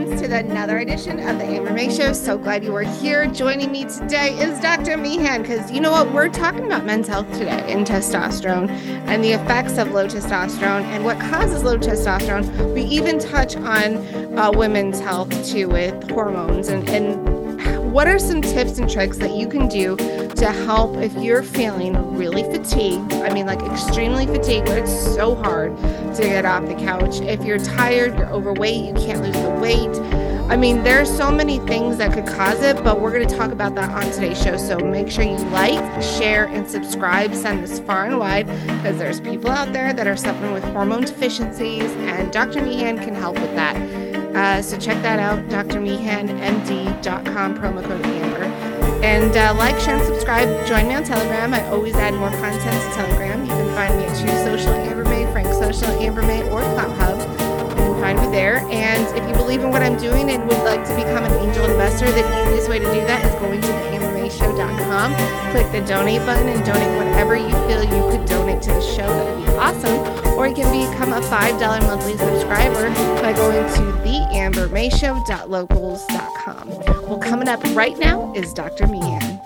friends, to another edition of the Amber May Show. So glad you are here. Joining me today is Dr. Meehan, because you know what? We're talking about men's health today and testosterone and the effects of low testosterone and what causes low testosterone. We even touch on women's health too with hormones and what are some tips and tricks that you can do to help if you're feeling really fatigued? I mean, like extremely fatigued, where it's so hard to get off the couch. If you're tired, you're overweight, you can't lose the weight. I mean, there's so many things that could cause it, but we're going to talk about that on today's show. So make sure you like, share, and subscribe. Send this far and wide, because there's people out there that are suffering with hormone deficiencies, and Dr. Meehan can help with that. So check that out, drmeehanmd.com, promo code AMBER. And like, share, and subscribe. Join me on Telegram. I always add more content to Telegram. You can find me at True Social Amber May, Frank Social Amber May, or Clout Hub. You can find me there. And if you believe in what I'm doing and would like to become an angel investor, the easiest way to do that is going to theambermayshow.com. Click the donate button and donate whatever you feel you could donate to the show. That would be awesome. Or you can become a $5 monthly subscriber by going to theambermayshow.locals.com. Well, coming up right now is Dr. Meehan.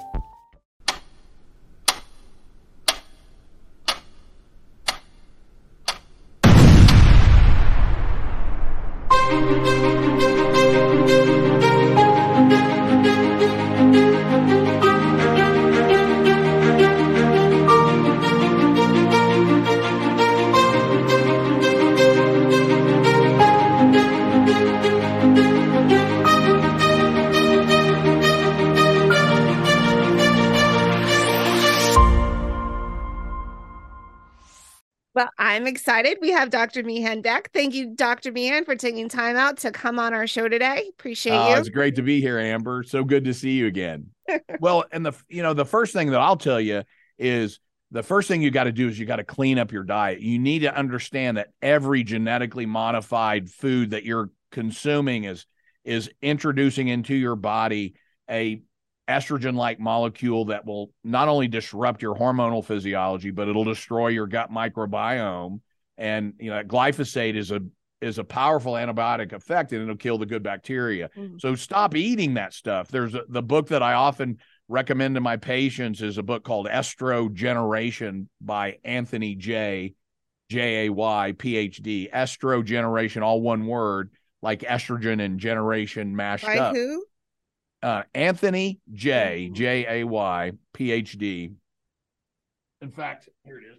Well, I'm excited. We have Dr. Meehan back. Thank you, Dr. Meehan, for taking time out to come on our show today. Appreciate you. It's great to be here, Amber. So good to see you again. Well, and the first thing that I'll tell you is the first thing you got to do is you got to clean up your diet. You need to understand that every genetically modified food that you're consuming is introducing into your body a estrogen-like molecule that will not only disrupt your hormonal physiology, but it'll destroy your gut microbiome. And glyphosate is a powerful antibiotic effect, and it'll kill the good bacteria. So stop eating that stuff. There's the book that I often recommend to my patients is a book called Estrogeneration by Anthony Jay, J-A-Y, PhD. Estrogeneration, all one word, like estrogen and generation mashed By up. who? Anthony J, J-A-Y, PhD. In fact, here it is.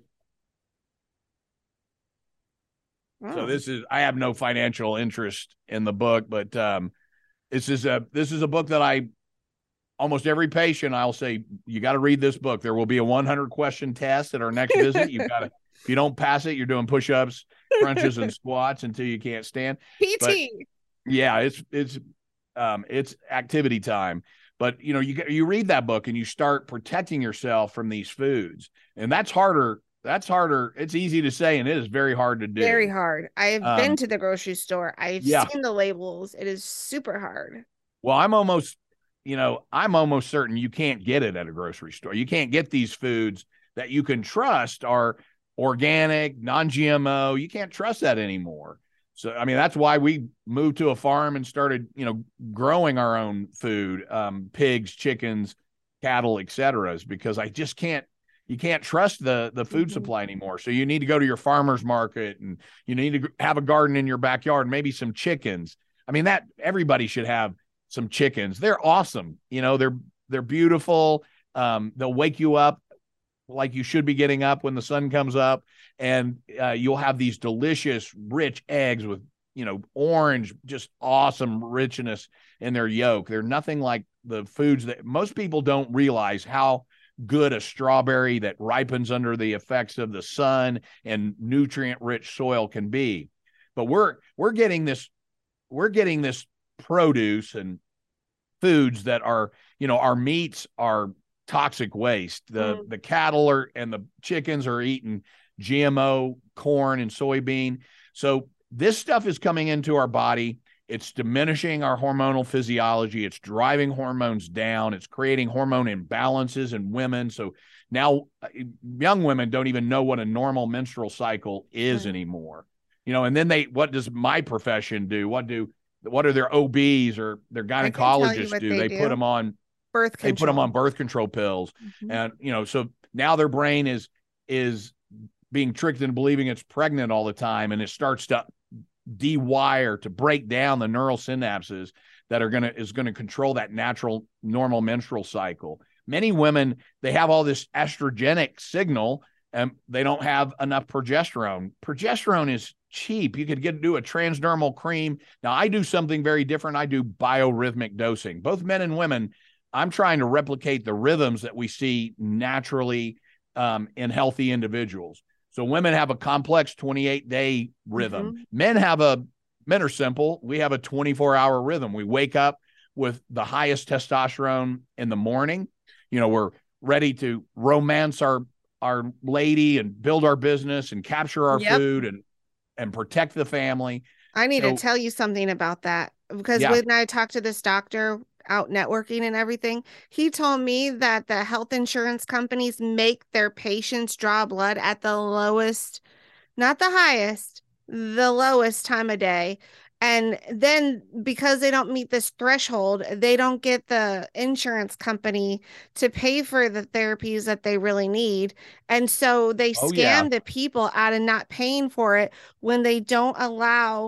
So I have no financial interest in the book, but this is a book that almost every patient, I'll say, you got to read this book. There will be a 100 question test at our next visit. If you don't pass it, you're doing push-ups, crunches, and squats until you can't stand. PT. But, yeah, it's activity time. But you read that book and you start protecting yourself from these foods, and that's harder. It's easy to say, and it is very hard to do. Very hard. I've been to the grocery store. I've seen the labels. It is super hard. Well, I'm almost certain you can't get it at a grocery store. You can't get these foods that you can trust are organic, non-GMO. You can't trust that anymore. So, I mean, that's why we moved to a farm and started, growing our own food, pigs, chickens, cattle, et cetera, because you can't trust the food supply anymore. So you need to go to your farmer's market, and you need to have a garden in your backyard, maybe some chickens. I mean, that everybody should have some chickens. They're awesome. They're beautiful. They'll wake you up like you should be getting up when the sun comes up, and you'll have these delicious, rich eggs with, orange, just awesome richness in their yolk. They're nothing like the foods that most people don't realize how good a strawberry that ripens under the effects of the sun and nutrient-rich soil can be. But we're getting this produce and foods that are, our meats are toxic waste. The cattle and the chickens are eating GMO corn and soybean. So this stuff is coming into our body. It's diminishing our hormonal physiology. It's driving hormones down. It's creating hormone imbalances in women. So now young women don't even know what a normal menstrual cycle is anymore. And then what does my profession do? What do what are their OBs or their I can tell you gynecologists what do? they They put do. them on Birth they put them control. on birth control pills. Mhm. And, so now their brain is being tricked into believing it's pregnant all the time. And it starts to dewire, to break down the neural synapses that is going to control that natural, normal menstrual cycle. Many women, they have all this estrogenic signal and they don't have enough progesterone. Progesterone is cheap. You could do a transdermal cream. Now, I do something very different. I do biorhythmic dosing. Both men and women, I'm trying to replicate the rhythms that we see naturally in healthy individuals. So women have a complex 28-day rhythm. Mm-hmm. Men are simple. We have a 24-hour rhythm. We wake up with the highest testosterone in the morning. We're ready to romance our lady and build our business and capture our food and protect the family. I need to tell you something about that, because when I talked to this doctor out networking and everything, he told me that the health insurance companies make their patients draw blood at the lowest, not the highest, the lowest time of day. And then because they don't meet this threshold, they don't get the insurance company to pay for the therapies that they really need. And so they scam the people out of not paying for it when they don't allow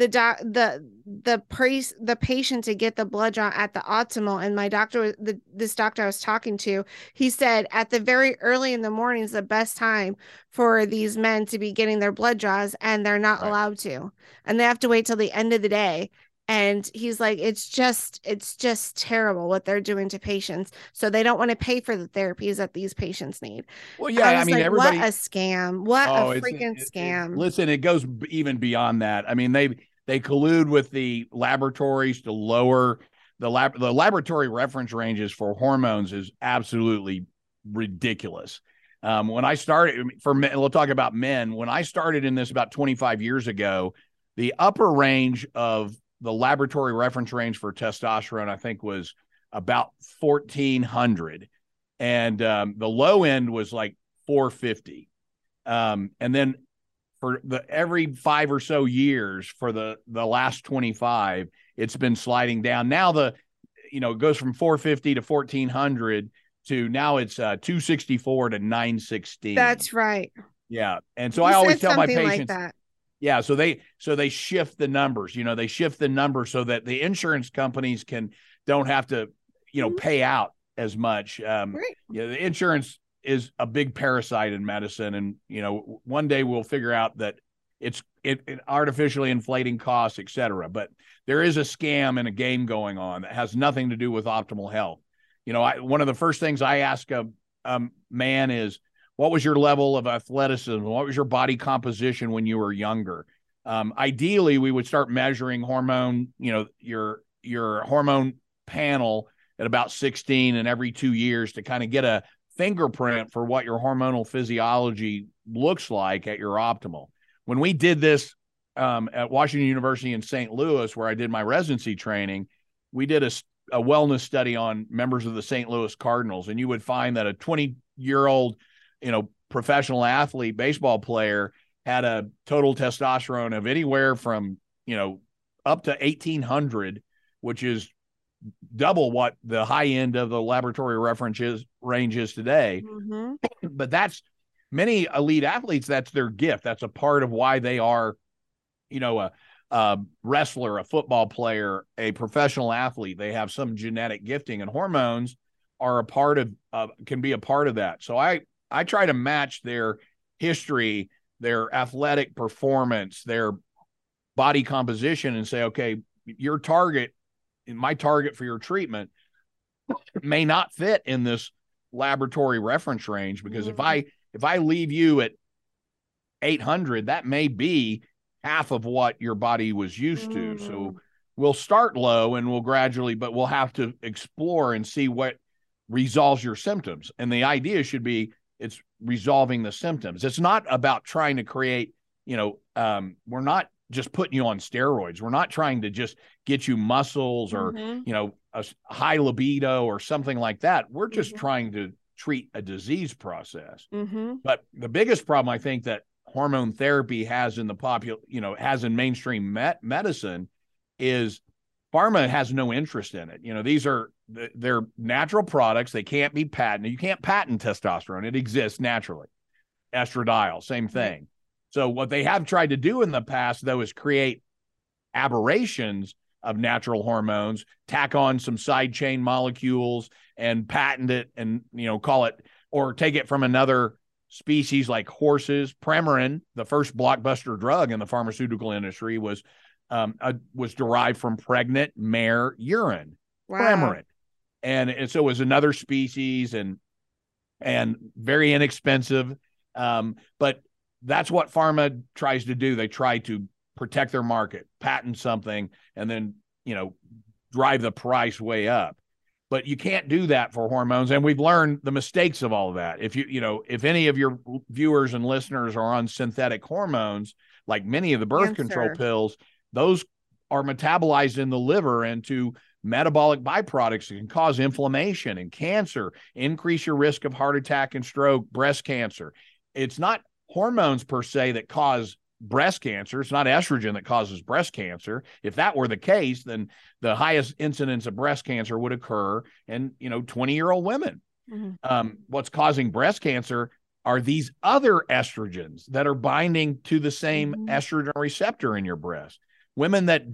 the patient to get the blood draw at the optimal. And this doctor I was talking to, he said at the very early in the morning is the best time for these men to be getting their blood draws, and they're not allowed to, and they have to wait till the end of the day. And he's like, it's just terrible what they're doing to patients. So they don't want to pay for the therapies that these patients need. Well, yeah, I was like, everybody, what a scam. What a freaking scam. Listen, it goes even beyond that. I mean, they collude with the laboratories to lower the laboratory reference ranges for hormones is absolutely ridiculous. When I started for men, we'll talk about men. When I started in this about 25 years ago, the upper range of the laboratory reference range for testosterone, I think, was about 1,400. And the low end was like 450. And then for every 5 or so years for the last 25, it's been sliding down. Now it goes from 450 to 1,400 to now it's 264 to 916. That's right. Yeah. And so I always tell my patients that. Yeah, so they shift the numbers. They shift the numbers so that the insurance companies don't have to, pay out as much. The insurance is a big parasite in medicine, and one day we'll figure out that it's artificially inflating costs, et cetera. But there is a scam and a game going on that has nothing to do with optimal health. One of the first things I ask a man is, what was your level of athleticism? What was your body composition when you were younger? Ideally, we would start measuring hormone, your hormone panel at about 16 and every 2 years to kind of get a fingerprint for what your hormonal physiology looks like at your optimal. When we did this at Washington University in St. Louis, where I did my residency training, we did a wellness study on members of the St. Louis Cardinals, and you would find that a 20-year-old professional athlete, baseball player, had a total testosterone of anywhere from, up to 1,800, which is double what the high end of the laboratory reference range is today. Mm-hmm. But that's many elite athletes. That's their gift. That's a part of why they are, a wrestler, a football player, a professional athlete. They have some genetic gifting, and hormones are a part of, can be a part of that. So I try to match their history, their athletic performance, their body composition, and say, okay, my target for your treatment may not fit in this laboratory reference range, because if I leave you at 800, that may be half of what your body was used to. So we'll start low and but we'll have to explore and see what resolves your symptoms. And the idea should be, it's resolving the symptoms. It's not about trying to create, we're not just putting you on steroids. We're not trying to just get you muscles or, a high libido or something like that. We're just trying to treat a disease process. But the biggest problem, I think, that hormone therapy has in the has in mainstream medicine is pharma has no interest in it. You know, they're natural products. They can't be patented. You can't patent testosterone. It exists naturally. Estradiol, same thing. So what they have tried to do in the past, though, is create aberrations of natural hormones, tack on some side chain molecules and patent it and, you know, call it, or take it from another species like horses. Premarin, the first blockbuster drug in the pharmaceutical industry, was derived from pregnant mare urine. Wow. Premarin. And so it was another species and very inexpensive. But that's what pharma tries to do. They try to protect their market, patent something, and then, you know, drive the price way up. But you can't do that for hormones. And we've learned the mistakes of all of that. If any of your viewers and listeners are on synthetic hormones, like many of the birth control pills, those are metabolized in the liver into metabolic byproducts that can cause inflammation and cancer, increase your risk of heart attack and stroke, breast cancer. It's not hormones per se that cause breast cancer. It's not estrogen that causes breast cancer. If that were the case, then the highest incidence of breast cancer would occur in, 20-year-old women. Mm-hmm. What's causing breast cancer are these other estrogens that are binding to the same estrogen receptor in your breast. Women that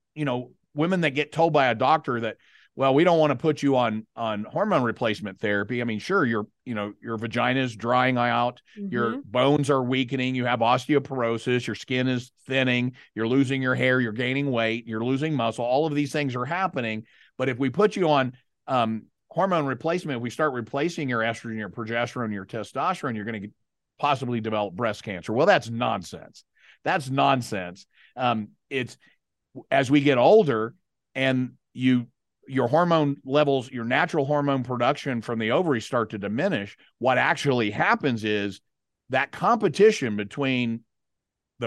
get told by a doctor that, well, we don't want to put you on hormone replacement therapy. I mean, sure, your vagina is drying out, your bones are weakening, you have osteoporosis, your skin is thinning, you're losing your hair, you're gaining weight, you're losing muscle. All of these things are happening. But if we put you on hormone replacement, if we start replacing your estrogen, your progesterone, your testosterone, you're going to possibly develop breast cancer. Well, that's nonsense. That's nonsense. It's as we get older and your hormone levels, your natural hormone production from the ovaries start to diminish, what actually happens is that competition between the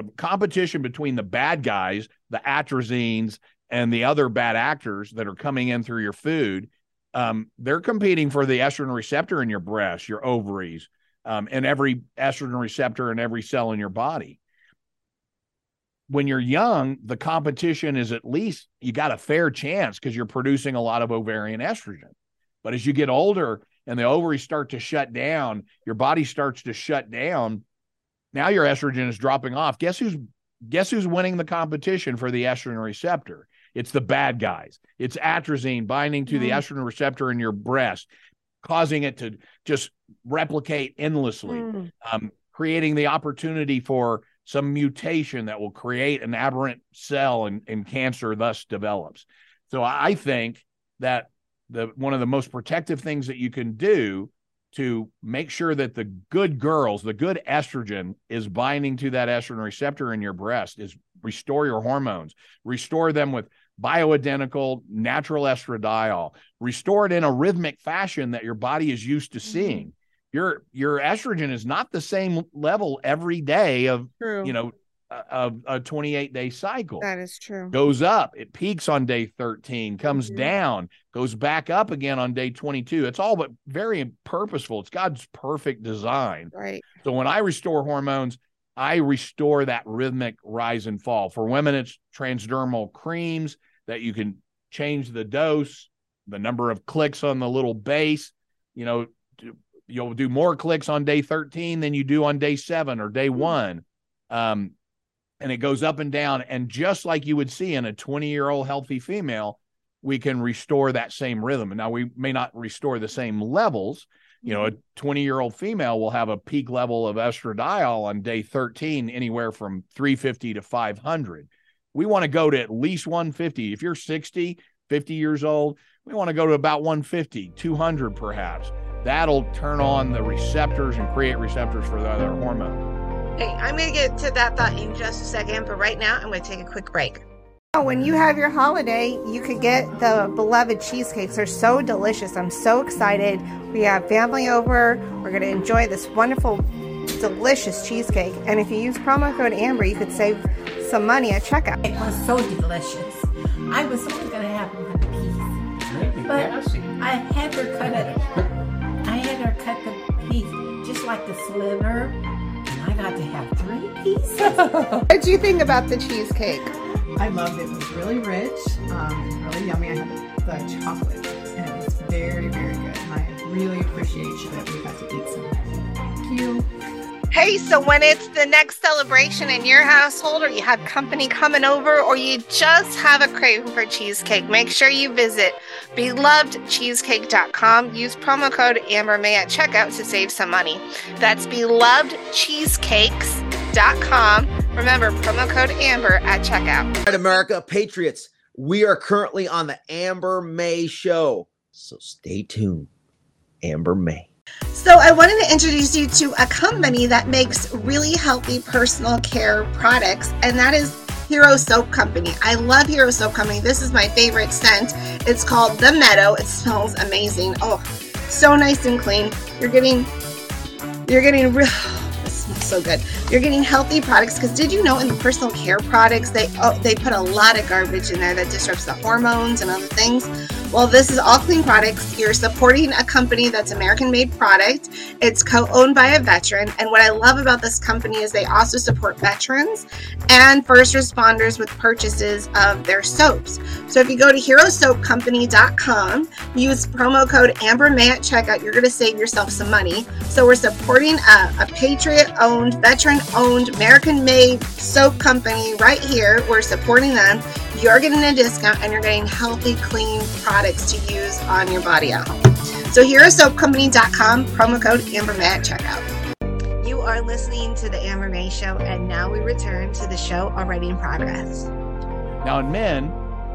bad guys, the atrazines, and the other bad actors that are coming in through your food, they're competing for the estrogen receptor in your breast, your ovaries, and every estrogen receptor in every cell in your body. When you're young, the competition is at least you got a fair chance because you're producing a lot of ovarian estrogen. But as you get older and the ovaries start to shut down, your body starts to shut down. Now your estrogen is dropping off. Guess who's winning the competition for the estrogen receptor? It's the bad guys. It's atrazine binding to the estrogen receptor in your breast, causing it to just replicate endlessly, creating the opportunity for some mutation that will create an aberrant cell and cancer thus develops. So I think that one of the most protective things that you can do to make sure that the good girls, the good estrogen is binding to that estrogen receptor in your breast is restore your hormones, restore them with bioidentical natural estradiol, restore it in a rhythmic fashion that your body is used to seeing. Your estrogen is not the same level every day of a 28-day cycle. That is true. Goes up, it peaks on day 13, comes down, goes back up again on day 22. It's all but very purposeful. It's God's perfect design. Right. So when I restore hormones, I restore that rhythmic rise and fall. For women, it's transdermal creams that you can change the dose, the number of clicks on the little base, you'll do more clicks on day 13 than you do on day 7 or day 1. And it goes up and down. And just like you would see in a 20-year-old healthy female, we can restore that same rhythm. And now we may not restore the same levels. A 20-year-old female will have a peak level of estradiol on day 13, anywhere from 350 to 500. We want to go to at least 150. If you're 60, 50 years old, we want to go to about 150, 200 perhaps. That'll turn on the receptors and create receptors for the other hormones. Hey, I'm going to get to that thought in just a second, but right now I'm going to take a quick break. When you have your holiday, you could get the beloved cheesecakes. They're so delicious. I'm so excited. We have family over. We're going to enjoy this wonderful, delicious cheesecake. And if you use promo code Amber, you could save some money at checkout. It was so delicious. I was only going to have one piece, but I had her cut it. I had her cut the piece just like the sliver, and I got to have 3 pieces. What did you think about the cheesecake? I loved it. It was really rich, really yummy. I had the chocolate, and it was very, very good. And I really appreciate that we got to eat some. Thank you. Hey, so when it's the next celebration in your household, or you have company coming over, or you just have a craving for cheesecake, make sure you visit belovedcheesecake.com. Use promo code AmberMay at checkout to save some money. That's belovedcheesecakes.com. Remember, promo code Amber at checkout. All right, America, Patriots, we are currently on the Amber May Show, so stay tuned. Amber May. So I wanted to introduce you to a company that makes really healthy personal care products, and that is Hero Soap Company. I love Hero Soap Company. This is my favorite scent. It's called The Meadow. It smells amazing. Oh, so nice and clean. You're getting real. It smells so good. You're getting healthy products, because did you know in the personal care products they put a lot of garbage in there that disrupts the hormones and other things? Well, this is all clean products. You're supporting a company that's American-made product. It's co-owned by a veteran. And what I love about this company is they also support veterans and first responders with purchases of their soaps. So if you go to herosoapcompany.com, use promo code AmberMay at checkout, you're going to save yourself some money. So we're supporting a Patriot-owned, veteran-owned, American-made soap company right here. We're supporting them. You're getting a discount, and you're getting healthy, clean products to use on your body at home. So herosoapcompany.com, promo code AmberMay at checkout. You are listening to the Amber May Show, and now we return to the show already in progress. Now in men,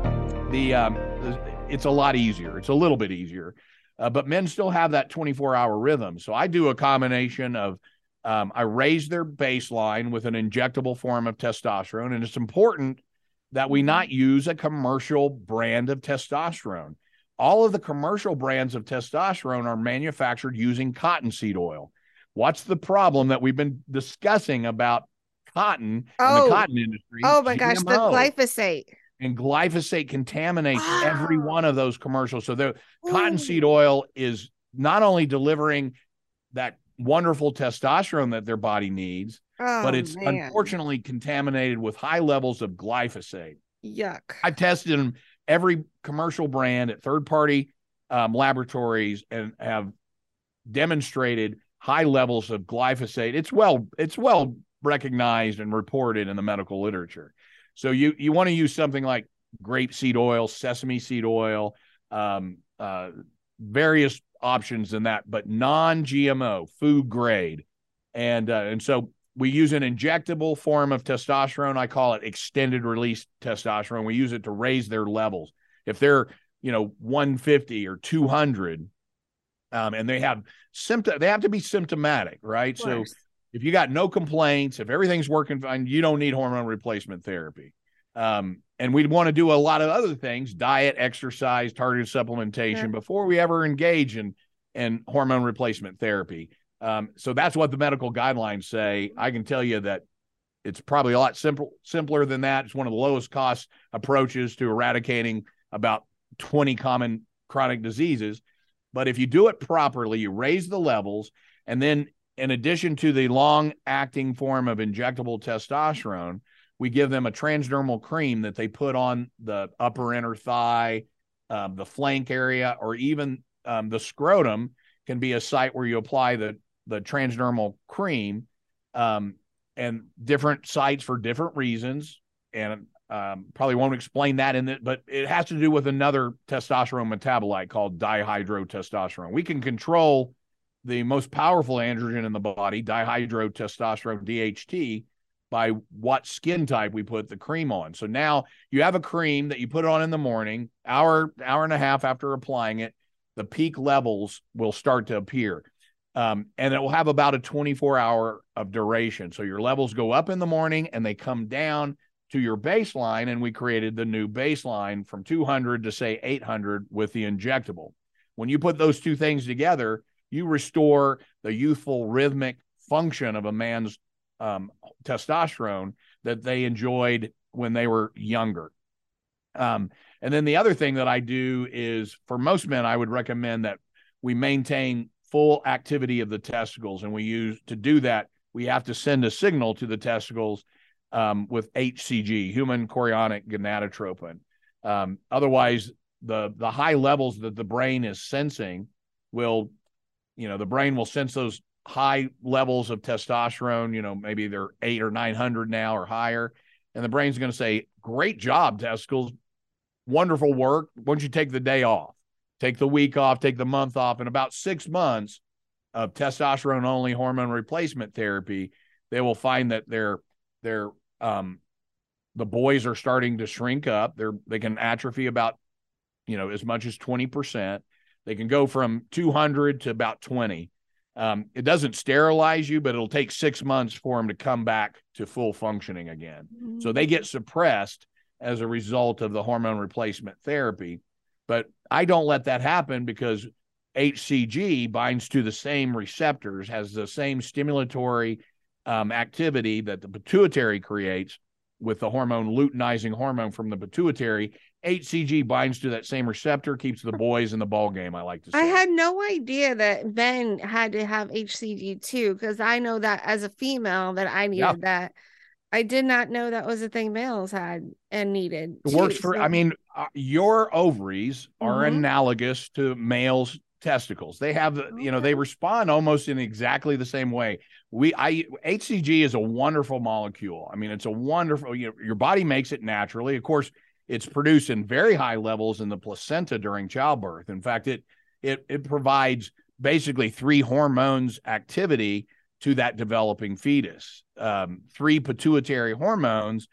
it's a lot easier. It's a little bit easier, but men still have that 24-hour rhythm. So I do a combination of I raise their baseline with an injectable form of testosterone, and it's important that we not use a commercial brand of testosterone. All of the commercial brands of testosterone are manufactured using cottonseed oil. What's the problem that we've been discussing about cotton and the cotton industry? Oh my gosh, the glyphosate. And glyphosate contaminates every one of those commercials. So the cottonseed oil is not only delivering that wonderful testosterone that their body needs, but it's unfortunately contaminated with high levels of glyphosate. Yuck. I've tested them, every commercial brand at third-party laboratories, and have demonstrated high levels of glyphosate. It's well recognized and reported in the medical literature. So you want to use something like grapeseed oil, sesame seed oil, various options in that, but non-GMO, food grade. And so we use an injectable form of testosterone. I call it extended release testosterone. We use it to raise their levels. If they're, 150 or 200, and they have they have to be symptomatic, right? So if you got no complaints, if everything's working fine, you don't need hormone replacement therapy. And we'd want to do a lot of other things, diet, exercise, targeted supplementation, before we ever engage in hormone replacement therapy. So that's what the medical guidelines say. I can tell you that it's probably a lot simpler than that. It's one of the lowest cost approaches to eradicating about 20 common chronic diseases. But if you do it properly, you raise the levels, and then in addition to the long-acting form of injectable testosterone, we give them a transdermal cream that they put on the upper inner thigh, the flank area, or even the scrotum can be a site where you apply the transdermal cream, and different sites for different reasons. And probably won't explain that in it, but it has to do with another testosterone metabolite called dihydrotestosterone. We can control the most powerful androgen in the body, dihydrotestosterone, DHT, by what skin type we put the cream on. So now you have a cream that you put on in the morning, hour and a half after applying it, the peak levels will start to appear. And it will have about a 24-hour of duration. So your levels go up in the morning and they come down to your baseline. And we created the new baseline from 200 to say 800 with the injectable. When you put those two things together, you restore the youthful rhythmic function of a man's testosterone that they enjoyed when they were younger. And then the other thing that I do is, for most men, I would recommend that we maintain full activity of the testicles. And to do that, we have to send a signal to the testicles with HCG, human chorionic gonadotropin. Otherwise, the high levels that the brain is sensing will, the brain will sense those high levels of testosterone. Maybe they're 800 or 900 now or higher, and the brain's going to say, "Great job, testicles, wonderful work. Why don't you take the day off, take the week off, take the month off?" In about 6 months of testosterone only hormone replacement therapy, they will find that the boys are starting to shrink up. They can atrophy about, as much as 20%. They can go from 200 to about 20. It doesn't sterilize you, but it'll take 6 months for them to come back to full functioning again. So they get suppressed as a result of the hormone replacement therapy. But I don't let that happen because HCG binds to the same receptors, has the same stimulatory activity that the pituitary creates with the hormone, luteinizing hormone from the pituitary. HCG binds to that same receptor, keeps the boys in the ball game, I like to say. I had no idea that men had to have HCG too, because I know that as a female that I needed that. I did not know that was a thing males had and needed. It works for, your ovaries are analogous to males' testicles. They have, they respond almost in exactly the same way. HCG is a wonderful molecule. I mean, it's a wonderful, your body makes it naturally. Of course, it's produced in very high levels in the placenta during childbirth. In fact, it provides basically 3 hormones activity to that developing fetus. 3 pituitary hormones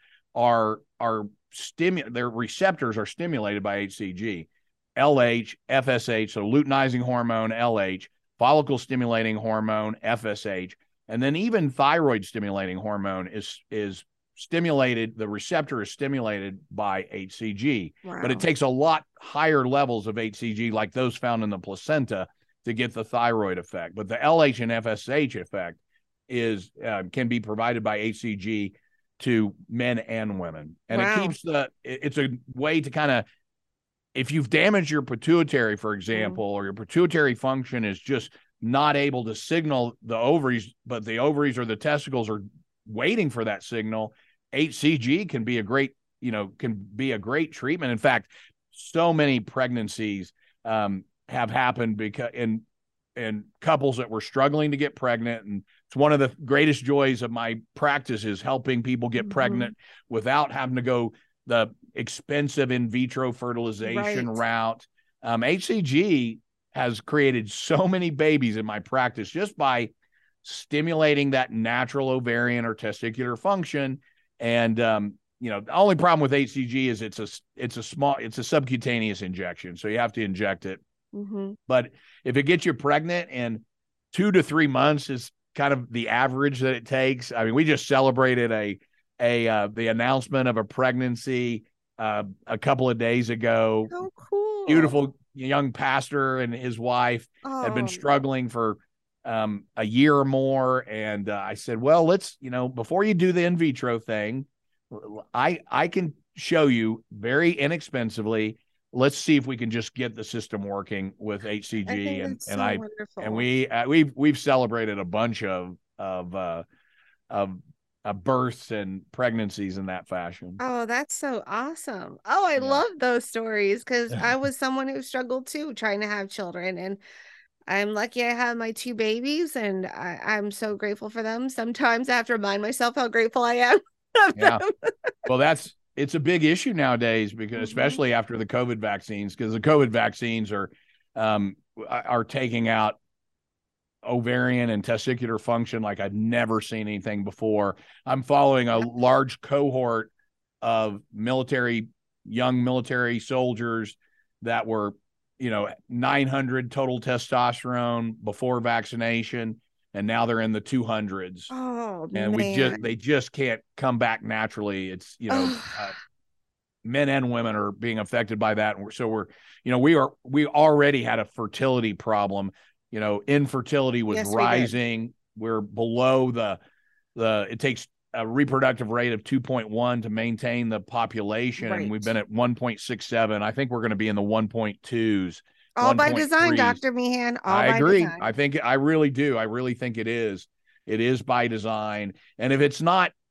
their receptors are stimulated by HCG. LH, FSH, so luteinizing hormone, LH, follicle stimulating hormone, FSH, and then even thyroid stimulating hormone is stimulated. The receptor is stimulated by HCG, but it takes a lot higher levels of HCG, like those found in the placenta, to get the thyroid effect. But the LH and FSH effect can be provided by HCG to men and women, and it keeps it's a way to kind of, if you've damaged your pituitary, for example, or your pituitary function is just not able to signal the ovaries, but the ovaries or the testicles are waiting for that signal, HCG can be a great treatment. In fact, so many pregnancies have happened because in couples that were struggling to get pregnant. And it's one of the greatest joys of my practice is helping people get pregnant without having to go the expensive in vitro fertilization route. HCG has created so many babies in my practice just by stimulating that natural ovarian or testicular function. And, the only problem with HCG is it's a subcutaneous injection. So you have to inject it. But if it gets you pregnant in 2 to 3 months is kind of the average that it takes. I mean, we just celebrated the announcement of a pregnancy a couple of days ago. Oh, cool. Beautiful young pastor and his wife had been struggling for a year or more. And I said, well, let's, before you do the in vitro thing, I can show you very inexpensively. Let's see if we can just get the system working with HCG. We've celebrated a bunch of births and pregnancies in that fashion. Oh, that's so awesome. Oh, I love those stories because I was someone who struggled too, trying to have children. And I'm lucky I have my 2 babies, and I'm so grateful for them. Sometimes I have to remind myself how grateful I am of them. Well, it's a big issue nowadays because especially after the COVID vaccines, because the COVID vaccines are taking out ovarian and testicular function like I'd never seen anything before. I'm following a large cohort of young military soldiers that were, 900 total testosterone before vaccination, and now they're in the 200s. Oh, and man. they just can't come back naturally. It's, men and women are being affected by that. And so we already had a fertility problem. Infertility was rising. We're below it takes a reproductive rate of 2.1 to maintain the population. Right. We've been at 1.67. I think we're going to be in the 1.2s. All by design, Dr. Meehan. I agree. I really do. I really think it is. It is by design. And if it's not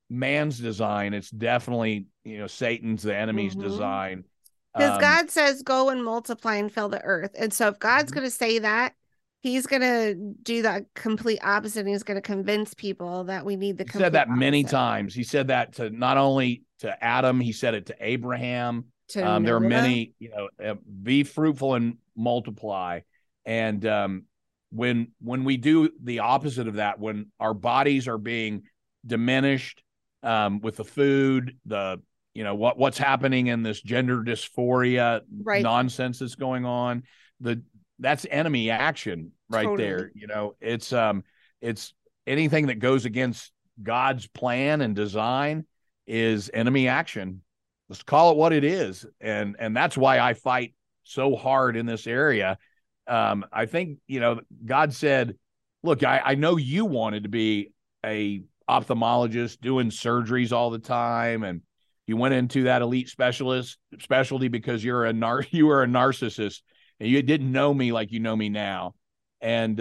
man's design. It's definitely, Satan's, the enemy's design. Because God says, go and multiply and fill the earth. And so if God's going to say that, he's going to do the complete opposite. And he's going to convince people that we need the complete said that many opposite. times. He said that to not only to Adam, he said it to Abraham. To there are Noah. many, be fruitful and multiply. And when we do the opposite of that, when our bodies are being diminished with the food, what's happening in this gender dysphoria nonsense that's going on, that's enemy action right there. It's anything that goes against God's plan and design is enemy action. Let's call it what it is. And that's why I fight so hard in this area. I think, God said, look, I know you wanted to be a ophthalmologist doing surgeries all the time. And you went into that elite specialty because you were a narcissist and you didn't know me like you know me now. And,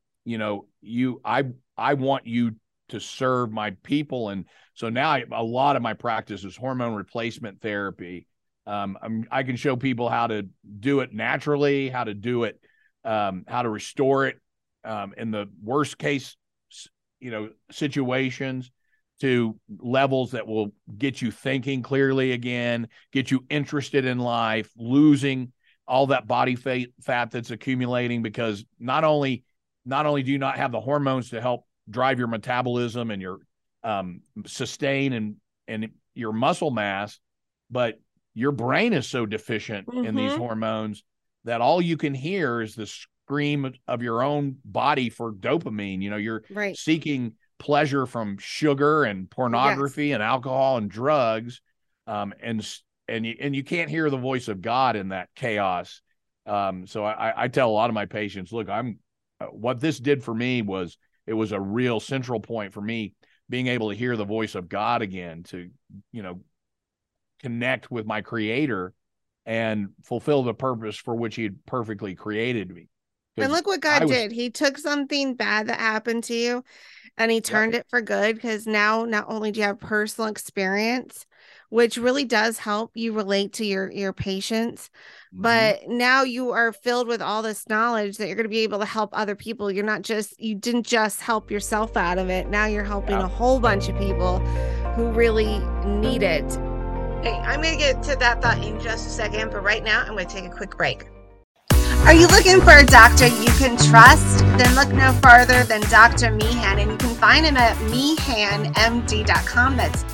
I want you to serve my people. And so now a lot of my practice is hormone replacement therapy. I can show people how to do it naturally, how to do it, how to restore it in the worst case, situations, to levels that will get you thinking clearly again, get you interested in life, losing all that body fat that's accumulating, because not only do you not have the hormones to help drive your metabolism and your sustain and your muscle mass, but your brain is so deficient in these hormones that all you can hear is the scream of your own body for dopamine. You're seeking pleasure from sugar and pornography and alcohol and drugs. And you can't hear the voice of God in that chaos. So I tell a lot of my patients, look, what this did for me was, it was a real central point for me, being able to hear the voice of God again, to, connect with my Creator and fulfill the purpose for which he had perfectly created me. And look what God did. He took something bad that happened to you and he turned it for good, because now not only do you have personal experience, which really does help you relate to your patients, but now you are filled with all this knowledge that you're going to be able to help other people. You didn't just help yourself out of it. Now you're helping a whole bunch of people who really need it. Hey, I'm going to get to that thought in just a second, but right now I'm going to take a quick break. Are you looking for a doctor you can trust? Then look no farther than Dr. Meehan, and you can find him at meehanmd.com. That's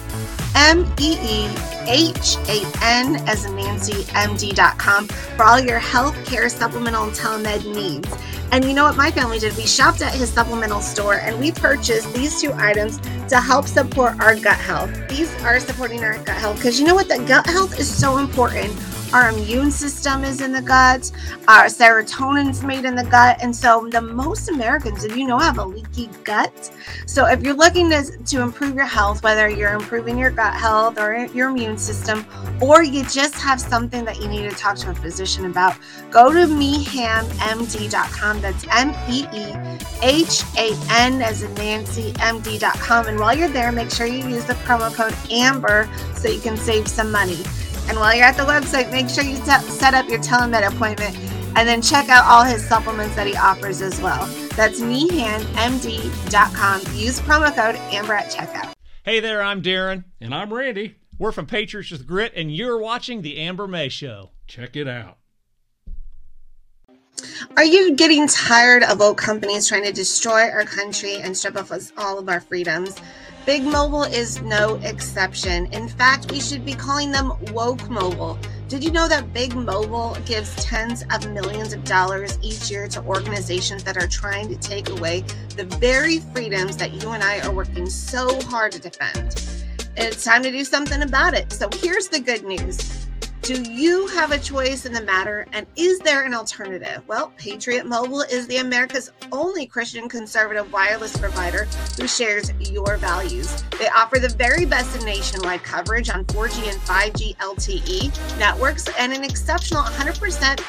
MEEHAN as in Nancy, MD.com for all your healthcare, supplemental, and telemed needs. And you know what my family did? We shopped at his supplemental store and we purchased these 2 items to help support our gut health. These are supporting our gut health because you know what? The gut health is so important. Our immune system is in the gut. Our serotonin is made in the gut. And so the most Americans, did you know, have a leaky gut? So if you're looking to improve your health, whether you're improving your gut health or your immune system, or you just have something that you need to talk to a physician about, go to meehanmd.com. That's MEEHAN as in Nancy, MD.com. And while you're there, make sure you use the promo code AMBER so you can save some money. And while you're at the website, make sure you set up your telemed appointment and then check out all his supplements that he offers as well. That's meehanmd.com. Use promo code AMBER at checkout. Hey there, I'm Darren. And I'm Randy. We're from Patriots with Grit, and you're watching The Amber May Show. Check it out. Are you getting tired of woke companies trying to destroy our country and strip off us all of our freedoms? Big Mobile is no exception. In fact, we should be calling them Woke Mobile. Did you know that Big Mobile gives tens of millions of dollars each year to organizations that are trying to take away the very freedoms that you and I are working so hard to defend? It's time to do something about it. So here's the good news. Do you have a choice in the matter, and is there an alternative? Well, Patriot Mobile is the America's only Christian conservative wireless provider who shares your values. They offer the very best in nationwide coverage on 4G and 5G LTE networks and an exceptional 100%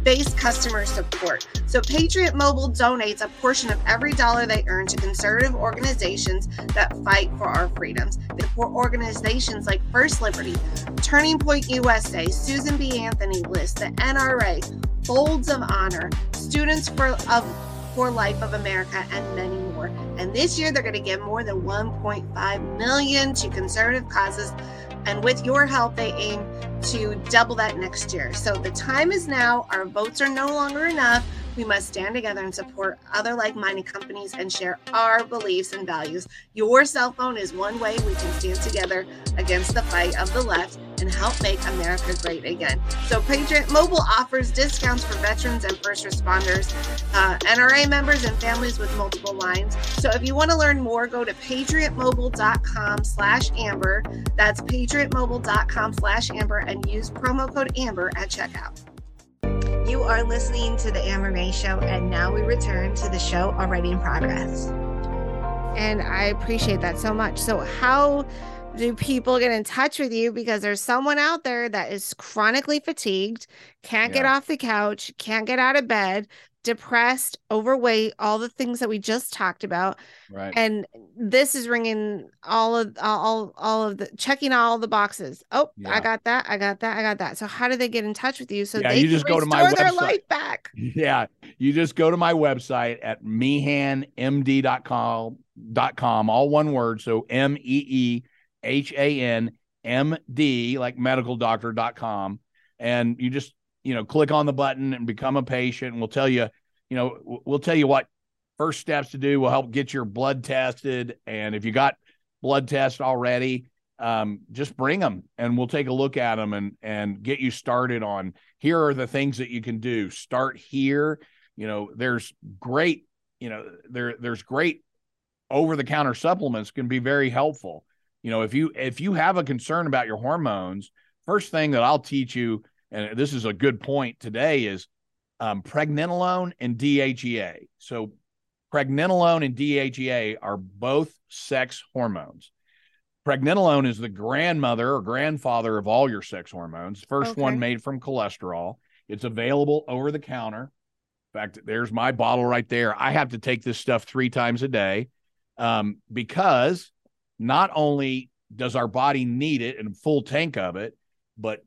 based customer support. So Patriot Mobile donates a portion of every dollar they earn to conservative organizations that fight for our freedoms. They support organizations like First Liberty, Turning Point USA, Susan B. Anthony List, the NRA, Folds of Honor, Students for Life of America, and many more. And this year they're going to give more than $1.5 million to conservative causes. And with your help, they aim to double that next year. So the time is now. Our votes are no longer enough. We must stand together and support other like-minded companies and share our beliefs and values. Your cell phone is one way we can stand together against the fight of the left and help make America great again. So Patriot Mobile offers discounts for veterans and first responders, NRA members, and families with multiple lines. So if you want to learn more, go to patriotmobile.com/Amber. That's patriotmobile.com/Amber and use promo code Amber at checkout. You are listening to the Amber May Show, and now we return to the show already in progress. And I appreciate that so much. So how do people get in touch with you? Because there's someone out there that is chronically fatigued, can't get off the couch, can't get out of bed, depressed, overweight, all the things that we just talked about. Right. And this is ringing all of the checking all the boxes. Oh, I got that. So how do they get in touch with you so they you can just go to my their website. life back? Yeah. You just go to my website at meehanmd.com, all one word. So MEEHANMD, like medical doctor.com. And you just, click on the button and become a patient. And we'll tell you what first steps to do. We'll help get your blood tested. And if you got blood tests already, just bring them and we'll take a look at them and get you started on, here are the things that you can do. Start here. There's great, there's great over-the-counter supplements can be very helpful. If you have a concern about your hormones, first thing that I'll teach you, and this is a good point today, is pregnenolone and DHEA. So pregnenolone and DHEA are both sex hormones. Pregnenolone is the grandmother or grandfather of all your sex hormones. First one made from cholesterol. It's available over the counter. In fact, there's my bottle right there. I have to take this stuff 3 times a day because not only does our body need it and a full tank of it, but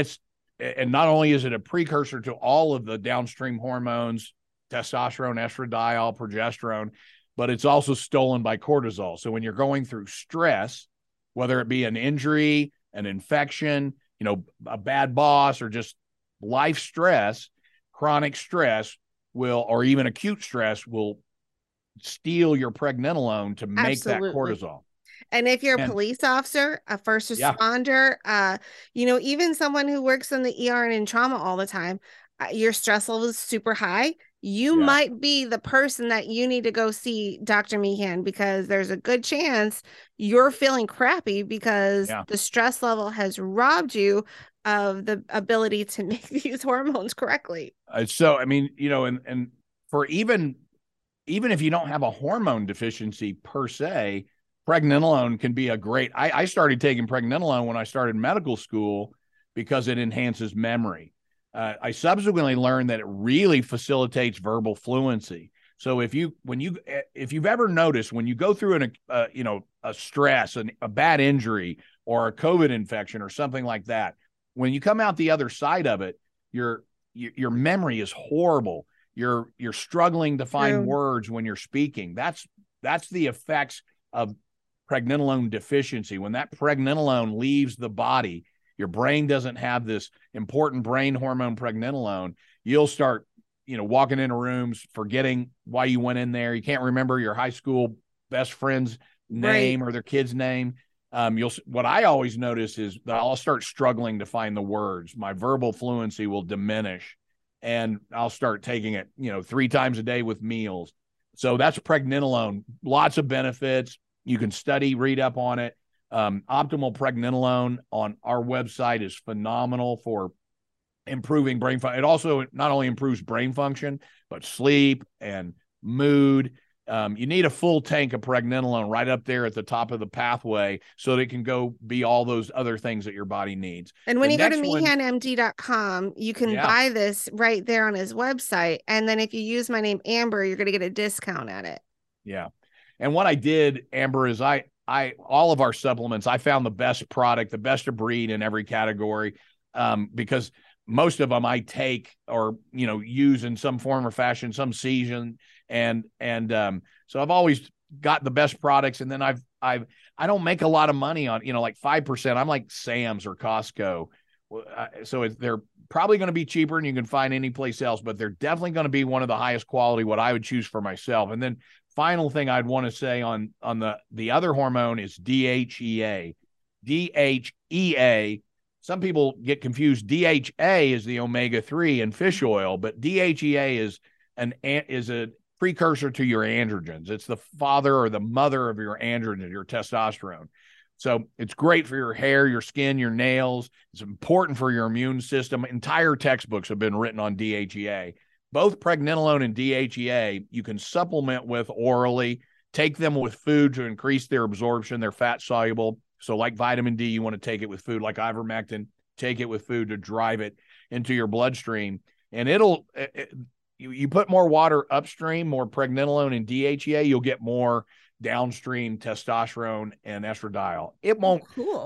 and not only is it a precursor to all of the downstream hormones, testosterone, estradiol, progesterone, but it's also stolen by cortisol. So when you're going through stress, whether it be an injury, an infection, a bad boss, or just life stress, chronic stress or even acute stress will steal your pregnenolone to make that cortisol. And if you're a police officer, a first responder, even someone who works in the ER and in trauma all the time, your stress level is super high. You might be the person that you need to go see Dr. Meehan, because there's a good chance you're feeling crappy because the stress level has robbed you of the ability to make these hormones correctly. So, and for even if you don't have a hormone deficiency per se, pregnenolone can be a great. I started taking pregnenolone when I started medical school because it enhances memory. I subsequently learned that it really facilitates verbal fluency. So if you've ever noticed when you go through a stress, a bad injury, or a COVID infection or something like that, when you come out the other side of it, your memory is horrible. You're struggling to find words when you're speaking. That's the effects of pregnenolone deficiency. When that pregnenolone leaves the body, your brain doesn't have this important brain hormone pregnenolone. You'll start, walking into rooms, forgetting why you went in there. You can't remember your high school best friend's name or their kid's name. What I always notice is that I'll start struggling to find the words. My verbal fluency will diminish, and I'll start taking it, 3 times a day with meals. So that's pregnenolone. Lots of benefits. You can read up on it. Optimal pregnenolone on our website is phenomenal for improving brain function. It also not only improves brain function, but sleep and mood You need a full tank of pregnenolone right up there at the top of the pathway so that it can go be all those other things that your body needs. And when you go to meehanmd.com, you can buy this right there on his website. And then if you use my name, Amber, you're going to get a discount at it. Yeah. And what I did, Amber, is I all of our supplements, I found the best product, the best of breed in every category, because most of them I take or, use in some form or fashion, some season. And so I've always got the best products. And then I don't make a lot of money on, like 5%. I'm like Sam's or Costco. So they're probably going to be cheaper than you can find any place else, but they're definitely going to be one of the highest quality, what I would choose for myself. And then final thing I'd want to say on the other hormone is DHEA. DHEA. Some people get confused. DHA is the omega-3 in fish oil, but DHEA is a precursor to your androgens. It's the father or the mother of your androgen, your testosterone. So it's great for your hair, your skin, your nails. It's important for your immune system. Entire textbooks have been written on DHEA. Both pregnenolone and DHEA you can supplement with orally, take them with food to increase their absorption. They're fat soluble. So like vitamin D, you want to take it with food, like ivermectin, take it with food to drive it into your bloodstream. And you put more water upstream, more pregnenolone and DHEA, you'll get more downstream testosterone and estradiol. It won't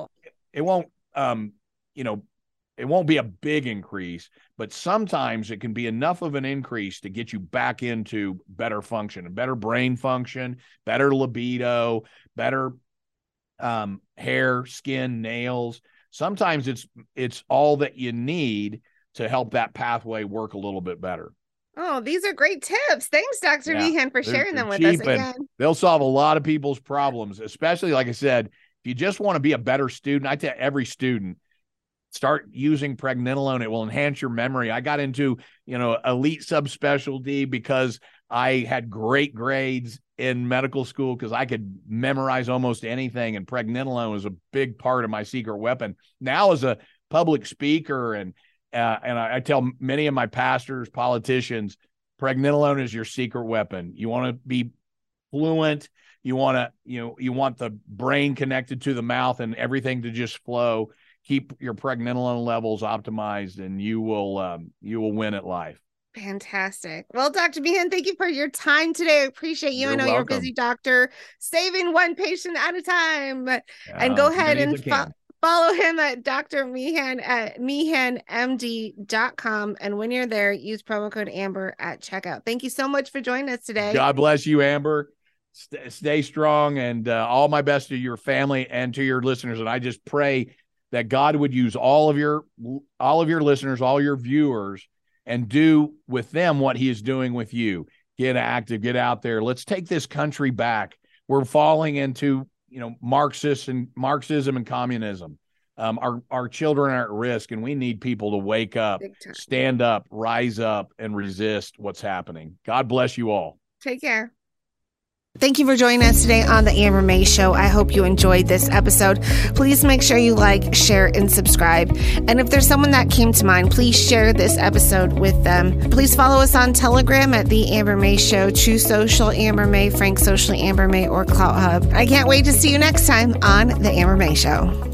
be a big increase, but sometimes it can be enough of an increase to get you back into better function, better brain function, better libido, better hair, skin, nails. Sometimes it's all that you need to help that pathway work a little bit better. Oh, these are great tips. Thanks, Dr. Meehan, for sharing them with us again. They'll solve a lot of people's problems, especially, like I said, if you just want to be a better student. I tell every student, start using pregnenolone. It will enhance your memory. I got into, elite subspecialty because I had great grades in medical school because I could memorize almost anything. And pregnenolone was a big part of my secret weapon. Now as a public speaker and I tell many of my pastors, politicians, pregnenolone is your secret weapon. You want to be fluent. You want to, you want the brain connected to the mouth and everything to just flow. Keep your pregnenolone levels optimized, and you will win at life. Fantastic. Well, Dr. Meehan, thank you for your time today. I appreciate you. I know you're a busy doctor, saving one patient at a time. And go ahead and follow him at Dr. Meehan at meehanmd.com. And when you're there, use promo code Amber at checkout. Thank you so much for joining us today. God bless you, Amber. Stay strong, and all my best to your family and to your listeners. And I just pray that God would use all of your listeners, all your viewers, and do with them what he is doing with you. Get active, get out there. Let's take this country back. We're falling into, Marxism and communism. Our children are at risk, and we need people to wake up, stand up, rise up, and resist what's happening. God bless you all. Take care. Thank you for joining us today on the Amber May Show. I hope you enjoyed this episode. Please make sure you like, share, and subscribe. And if there's someone that came to mind, please share this episode with them. Please follow us on Telegram at The Amber May Show, True Social Amber May, Frank Socially Amber May, or Clout Hub. I can't wait to see you next time on the Amber May Show.